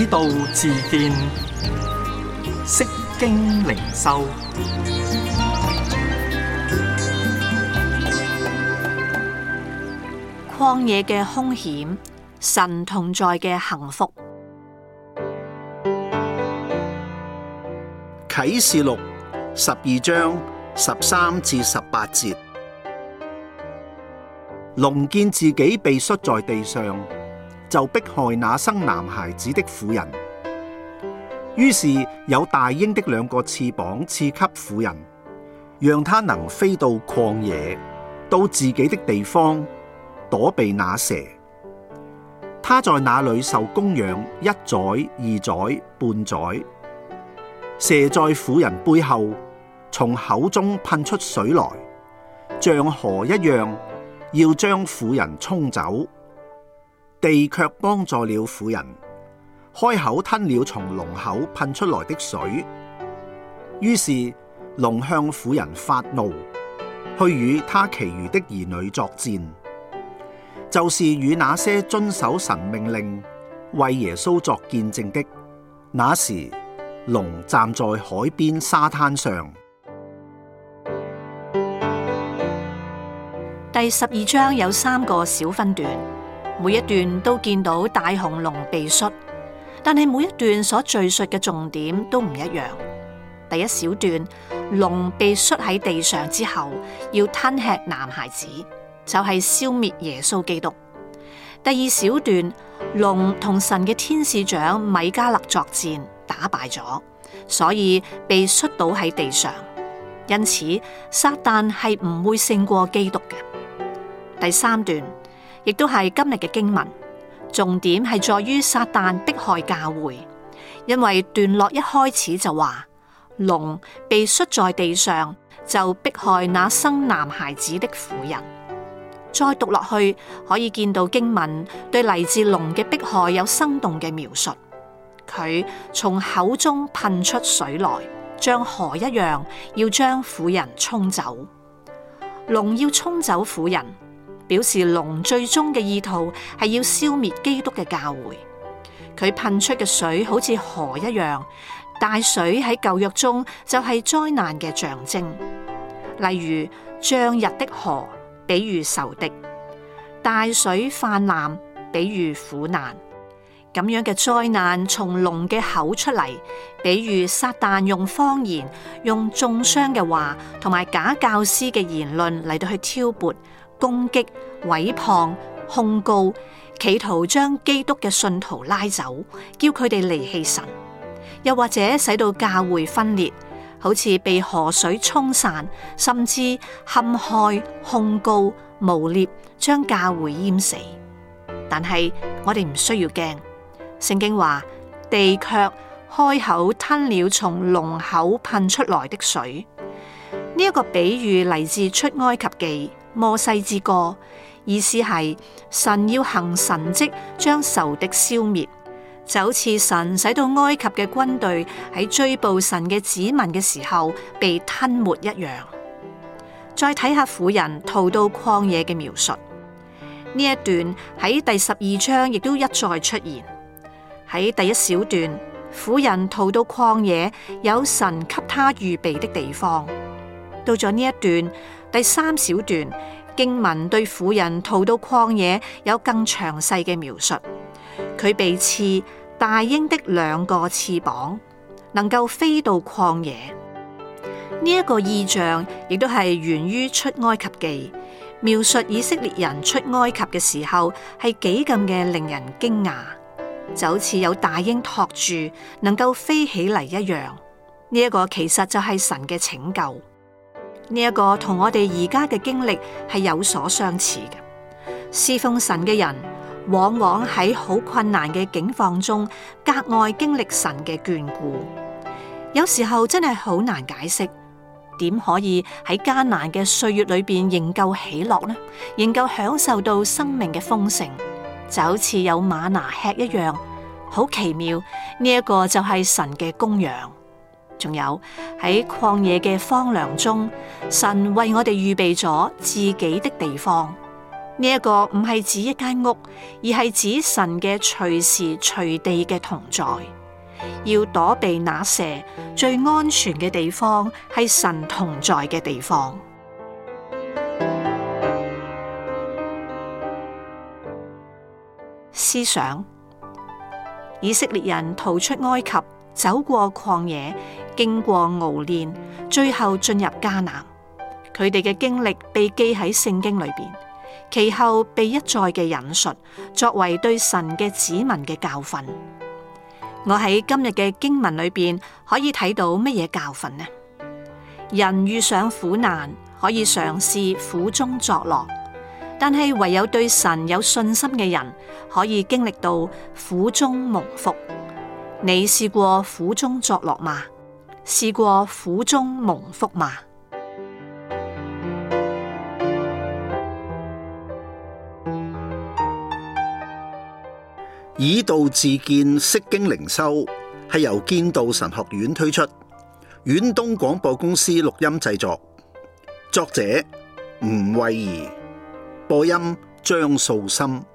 道自見，釋經靈修。 曠野嘅兇險，神同在嘅幸福。 啟示錄12章13至18節，龍見自己被摔在地上，就迫害那生男孩子的婦人。於是有大鷹的2個翅膀賜給婦人，讓她能飛到曠野，到自己的地方，躲避那蛇。她在那裡受供養1載、2載、半載。蛇在婦人背後，從口中噴出水來，像河一樣，要將婦人沖走。地卻幫助了婦人，開口吞了從龍口噴出來的水。於是龍向婦人發怒，去與他其餘的兒女作戰，就是與那些遵守神命令、為耶穌作見證的。那時龍站在海邊沙灘上。 第12章有3個小分段，每一段都見到大雄龍被摔，但係每一段所敘述嘅重點都唔一樣。第一小段，龍被摔喺地上之後，要吞吃男孩子，就係消滅耶穌基督。第二小段，龍同神嘅天使長米迦勒作戰，打敗咗，所以被摔倒喺地上。因此，撒旦係唔會勝過基督嘅。第三段，亦都係今日嘅經文，重點係在於撒旦迫害教會，因為段落一開始就話，龍被摔在地上，就迫害那生男孩子的婦人。再讀落去，可以見到經文對嚟自龍嘅迫害有生動嘅描述。佢從口中噴出水來，像河一樣，要將婦人沖走。龍要沖走婦人，表示龍最終嘅意圖係要消滅基督嘅教會。佢噴出嘅水好似河一樣，大水喺舊約中就係災難嘅象徵。例如漲溢的河，比喻仇敵；大水泛濫，比喻苦難。咁樣嘅災難從龍嘅口出嚟，比喻撒旦用謊言、用中傷嘅話同埋假教師嘅言論嚟到去挑撥、攻擊、毀謗、控告，企圖將基督嘅信徒拉走，叫佢哋離棄神，又或者使到教會分裂，好似被河水沖散，甚至陷害、控告、誣衊，將教會淹死。但係我哋唔需要驚。聖經話，地卻開口吞了從龍口噴出來的水。呢一個比喻嚟自出埃及記摩西之歌，意思係神要行神蹟，將仇敵消滅，就好似神使到埃及嘅軍隊喺追捕神嘅子民嘅時候被吞沒一樣。再睇下婦人逃到曠野嘅描述，呢一段喺第12章亦都一再出現。喺第一小段，婦人逃到曠野，有神給她預備的地方。到咗呢一段，第3小段，經文對婦人逃到曠野有更詳細嘅描述。佢被賜大鷹的2個翅膀，能夠飛到曠野。呢一個意象亦都係源於出埃及記，描述以色列人出埃及嘅時候係幾咁嘅令人驚訝。就好似有大鷹托住，能夠飛起嚟一樣。呢一個其實就係神嘅拯救。呢一個同我哋而家嘅經歷係有所相似嘅。侍奉神嘅人，往往喺好困難嘅境況中，格外經歷神嘅眷顧。有時候真係好難解釋，點可以喺艱難嘅歲月裏邊仍舊喜樂呢？仍舊享受到生命嘅豐盛。就好似有嗎哪吃一樣，好奇妙。呢一個就係神嘅供養。仲有喺曠野嘅荒涼中，神為我哋預備咗自己的地方。 呢一個唔係指一間屋，而係指神嘅隨時隨地嘅同在。要躲避那蛇，最安全嘅地方係神同在嘅地方。思想：以色列人逃出埃及，走過曠野，經過熬煉，最後進入迦南。佢哋嘅經歷被記喺聖經裏邊，其後被一再嘅引述，作為對神嘅子民嘅教訓。我喺今日嘅經文裏邊可以睇到乜嘢教訓呢？人遇上苦難，可以嘗試苦中作樂，但係唯有對神有信心嘅人，可以經歷到苦中蒙福。你試過苦中作樂嗎？試過苦中蒙福嗎？ 以道自見，釋經靈修係由建道神學院推出，遠東廣播公司錄音製作，作者吳慧儀，播音張素心。